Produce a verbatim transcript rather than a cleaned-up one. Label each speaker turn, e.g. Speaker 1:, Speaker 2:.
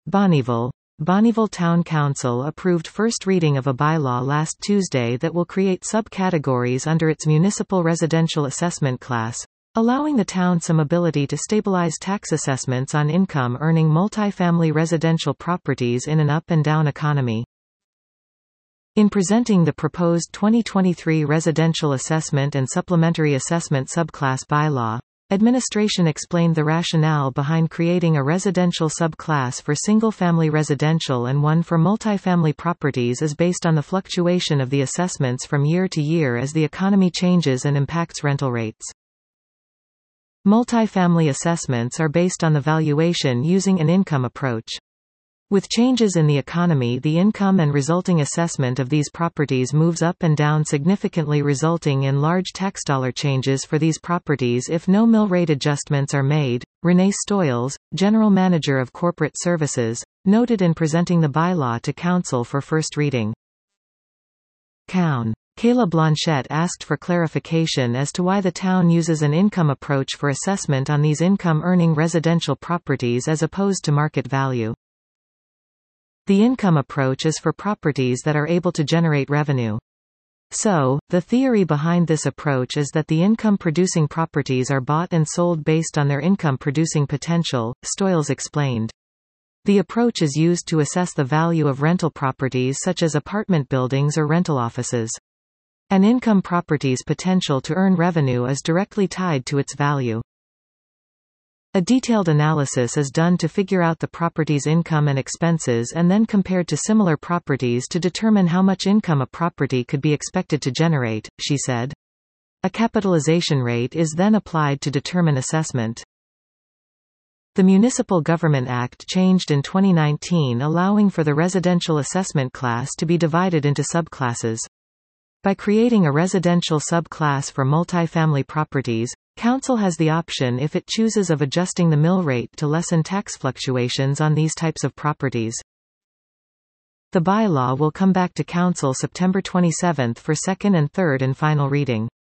Speaker 1: Bonnyville. Bonnyville Town Council approved first reading of a bylaw last Tuesday that will create subcategories under its municipal residential assessment class, allowing the town some ability to stabilize tax assessments on income-earning multifamily residential properties in an up-and-down economy. In presenting the proposed twenty twenty-three Residential Assessment and Supplementary Assessment Subclass bylaw, administration explained the rationale behind creating a residential subclass for single-family residential and one for multifamily properties is based on the fluctuation of the assessments from year to year as the economy changes and impacts rental rates. Multifamily assessments are based on the valuation using an income approach. With changes in the economy, the income and resulting assessment of these properties moves up and down significantly, resulting in large tax dollar changes for these properties if no mill rate adjustments are made. Renee Stoyles, General Manager of Corporate Services, noted in presenting the bylaw to Council for first reading. Coun. Kayla Blanchette asked for clarification as to why the town uses an income approach for assessment on these income-earning residential properties as opposed to market value. The income approach is for properties that are able to generate revenue. So, the theory behind this approach is that the income-producing properties are bought and sold based on their income-producing potential, Stoyles explained. The approach is used to assess the value of rental properties such as apartment buildings or rental offices. An income property's potential to earn revenue is directly tied to its value. A detailed analysis is done to figure out the property's income and expenses and then compared to similar properties to determine how much income a property could be expected to generate, she said. A capitalization rate is then applied to determine assessment. The Municipal Government Act changed in twenty nineteen, allowing for the residential assessment class to be divided into subclasses. By creating a residential subclass for multifamily properties, Council has the option, if it chooses, of adjusting the mill rate to lessen tax fluctuations on these types of properties. The bylaw will come back to Council September twenty-seventh for second and third and final reading.